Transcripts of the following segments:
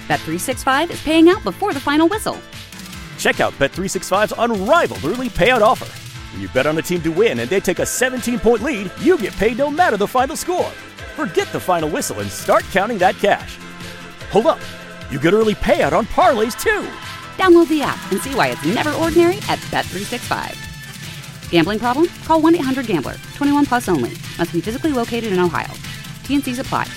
Bet365 is paying out before the final whistle. Check out Bet365's unrivaled early payout offer. When you bet on a team to win and they take a 17-point lead, you get paid no matter the final score. Forget the final whistle and start counting that cash. Hold up. You get early payout on parlays, too. Download the app and see why it's never ordinary at Bet365. Gambling problem? Call 1-800-GAMBLER. 21 plus only. Must be physically located in Ohio. T&Cs apply.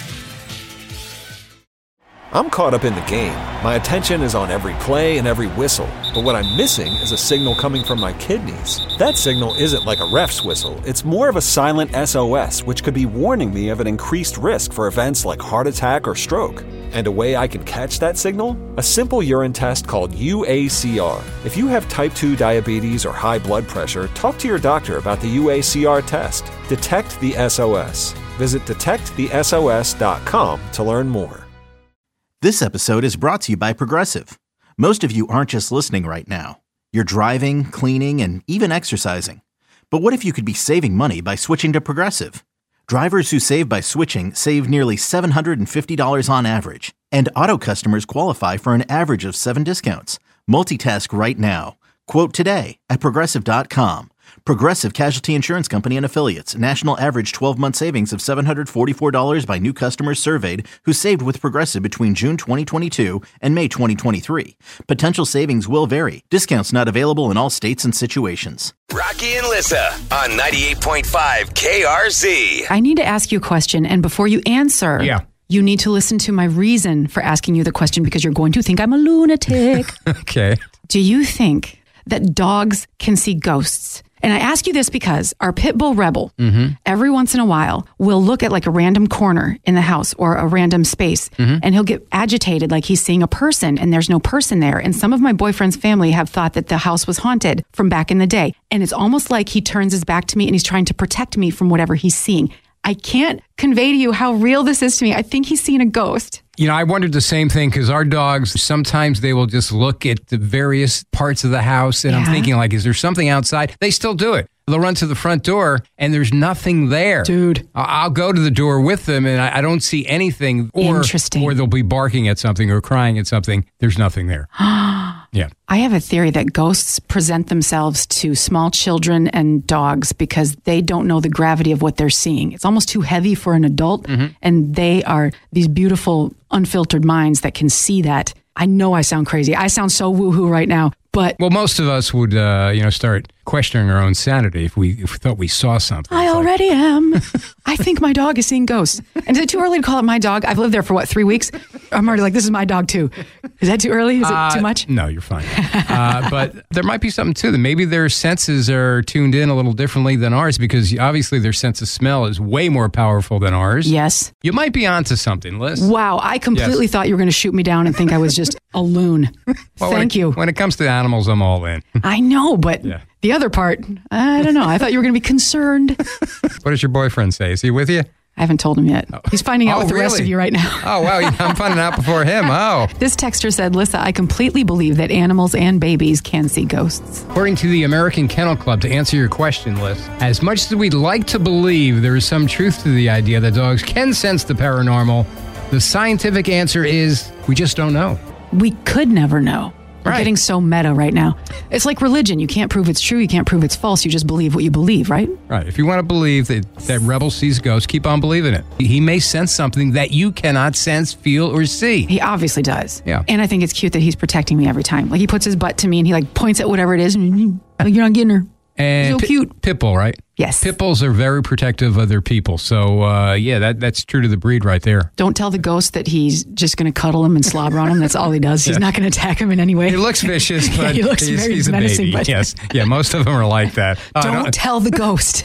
I'm caught up in the game. My attention is on every play and every whistle. But what I'm missing is a signal coming from my kidneys. That signal isn't like a ref's whistle. It's more of a silent SOS, which could be warning me of an increased risk for events like heart attack or stroke. And a way I can catch that signal? A simple urine test called UACR. If you have type 2 diabetes or high blood pressure, talk to your doctor about the UACR test. Detect the SOS. Visit detectthesos.com to learn more. This episode is brought to you by Progressive. Most of you aren't just listening right now. You're driving, cleaning, and even exercising. But what if you could be saving money by switching to Progressive? Drivers who save by switching save nearly $750 on average. And auto customers qualify for an average of 7 discounts. Multitask right now. Quote today at Progressive.com. Progressive Casualty Insurance Company and Affiliates. National average 12-month savings of $744 by new customers surveyed who saved with Progressive between June 2022 and May 2023. Potential savings will vary. Discounts not available in all states and situations. Rocky and Lissa on 98.5 KRZ. I need to ask you a question, and before you answer, you need to listen to my reason for asking you the question because you're going to think I'm a lunatic. Okay. Do you think that dogs can see ghosts? And I ask you this because our pit bull Rebel, every once in a while, will look at like a random corner in the house or a random space, and he'll get agitated like he's seeing a person and there's no person there. And some of my boyfriend's family have thought that the house was haunted from back in the day. And it's almost like he turns his back to me and he's trying to protect me from whatever he's seeing. I can't convey to you how real this is to me. I think he's seen a ghost. You know, I wondered the same thing because our dogs, sometimes they will just look at the various parts of the house and I'm thinking like, is there something outside? They still do it. They'll run to the front door and there's nothing there. Dude. I'll go to the door with them and I don't see anything. Interesting. Or they'll be barking at something or crying at something. There's nothing there. Yeah. I have a theory that ghosts present themselves to small children and dogs because they don't know the gravity of what they're seeing. It's almost too heavy for an adult, and they are these beautiful, unfiltered minds that can see that. I know I sound crazy. I sound so woohoo right now, but... Well, most of us would, start questioning our own sanity if we thought we saw something. I already am. I think my dog is seeing ghosts. And is it too early to call it my dog? I've lived there for, 3 weeks? I'm already like, this is my dog too. Is that too early? Is it too much? No, you're fine. But there might be something to them. Maybe their senses are tuned in a little differently than ours because obviously their sense of smell is way more powerful than ours. Yes. You might be onto something, Liz. Wow, I completely thought you were going to shoot me down and think I was just a loon. Thank you. When it comes to animals, I'm all in. I know, but the other part, I don't know. I thought you were going to be concerned. What does your boyfriend say? Is he with you? I haven't told him yet. He's finding out with the rest of you right now. Oh, wow. I'm finding out before him. Oh. This texter said, Lissa, I completely believe that animals and babies can see ghosts. According to the American Kennel Club, to answer your question, Liz, as much as we'd like to believe there is some truth to the idea that dogs can sense the paranormal, the scientific answer is we just don't know. We could never know. We're Right. getting so meta right now. It's like religion. You can't prove it's true. You can't prove it's false. You just believe what you believe, right? Right. If you want to believe that Rebel sees ghosts, keep on believing it. He may sense something that you cannot sense, feel, or see. He obviously does. Yeah. And I think it's cute that he's protecting me every time. Like he puts his butt to me and he like points at whatever it is and like, you're not getting her. And So cute. Pit bull, right? Yes. Pit bulls are very protective of their people. So, that's true to the breed right there. Don't tell the ghost that he's just going to cuddle him and slobber on him. That's all he does. He's not going to attack him in any way. He looks vicious, but he looks very he's a menacing, baby. but- Yes. Yeah, most of them are like that. Don't tell the ghost.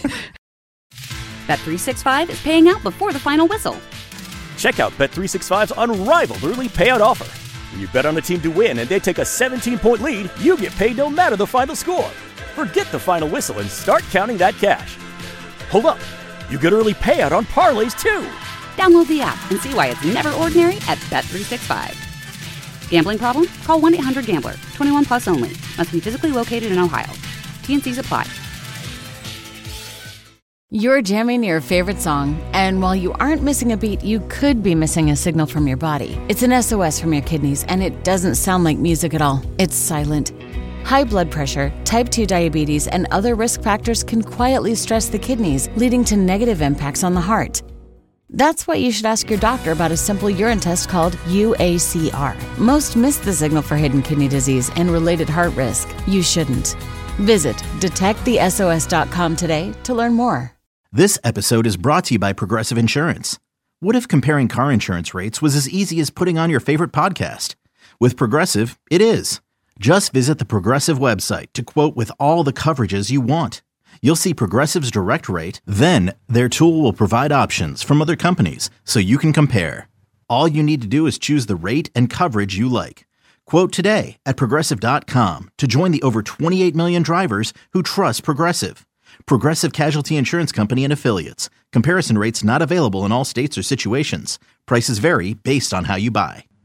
Bet365 is paying out before the final whistle. Check out Bet365's unrivaled early payout offer. When you bet on a team to win and they take a 17-point lead, you get paid no matter the final score. Forget the final whistle and start counting that cash. Hold up. You get early payout on parlays, too. Download the app and see why it's never ordinary at Bet365. Gambling problem? Call 1-800-GAMBLER. 21 plus only. Must be physically located in Ohio. T&Cs apply. You're jamming your favorite song, and while you aren't missing a beat, you could be missing a signal from your body. It's an SOS from your kidneys, and it doesn't sound like music at all. It's silent. High blood pressure, type 2 diabetes, and other risk factors can quietly stress the kidneys, leading to negative impacts on the heart. That's why you should ask your doctor about a simple urine test called UACR. Most miss the signal for hidden kidney disease and related heart risk. You shouldn't. Visit detectthesos.com today to learn more. This episode is brought to you by Progressive Insurance. What if comparing car insurance rates was as easy as putting on your favorite podcast? With Progressive, it is. Just visit the Progressive website to quote with all the coverages you want. You'll see Progressive's direct rate, then their tool will provide options from other companies so you can compare. All you need to do is choose the rate and coverage you like. Quote today at Progressive.com to join the over 28 million drivers who trust Progressive. Progressive Casualty Insurance Company and Affiliates. Comparison rates not available in all states or situations. Prices vary based on how you buy.